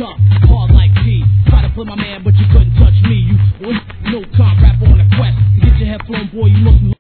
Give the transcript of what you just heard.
tough, hard like P. Try to play my man, but you couldn't touch me. You no comp rapper on a quest. Get your head flown, boy, you looking